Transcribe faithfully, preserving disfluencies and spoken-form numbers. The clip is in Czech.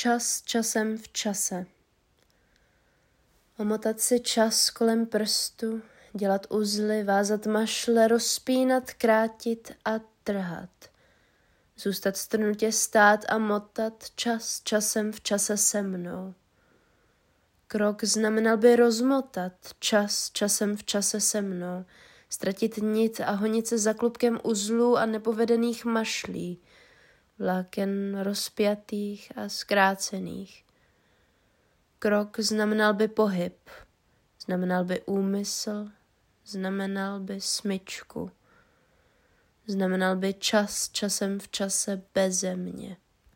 Čas časem v čase. Omotat si čas kolem prstu, dělat uzly, vázat mašle, rozpínat, krátit a trhat. Zůstat strnutě stát a motat čas časem v čase se mnou. Krok znamenal by rozmotat čas časem v čase se mnou, ztratit nit a honit se za klubkem uzlů a nepovedených mašlí, vláken rozpjatých a zkrácených. Krok znamenal by pohyb, znamenal by úmysl, znamenal by smyčku, znamenal by čas časem v čase beze mě.